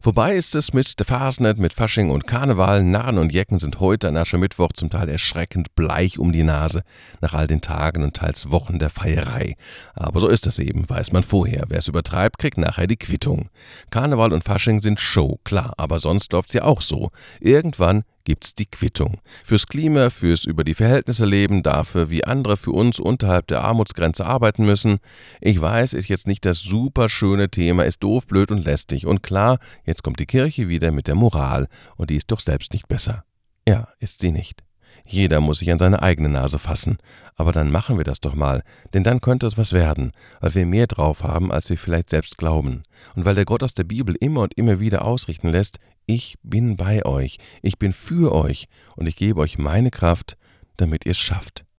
Vorbei ist es mit der Fasnet, mit Fasching und Karneval. Narren und Jecken sind heute an Aschermittwoch zum Teil erschreckend bleich um die Nase, nach all den Tagen und teils Wochen der Feierei. Aber so ist es eben, weiß man vorher. Wer es übertreibt, kriegt nachher die Quittung. Karneval und Fasching sind Show, klar, aber sonst läuft's ja auch so. Irgendwann gibt's die Quittung. Fürs Klima, fürs über die Verhältnisse leben, dafür, wie andere für uns unterhalb der Armutsgrenze arbeiten müssen. Ich weiß, ist jetzt nicht das super schöne Thema, ist doof, blöd und lästig. Und klar, jetzt kommt die Kirche wieder mit der Moral und die ist doch selbst nicht besser. Ja, ist sie nicht. Jeder muss sich an seine eigene Nase fassen. Aber dann machen wir das doch mal, denn dann könnte es was werden, weil wir mehr drauf haben, als wir vielleicht selbst glauben. Und weil der Gott aus der Bibel immer und immer wieder ausrichten lässt, ich bin bei euch, ich bin für euch und ich gebe euch meine Kraft, damit ihr es schafft.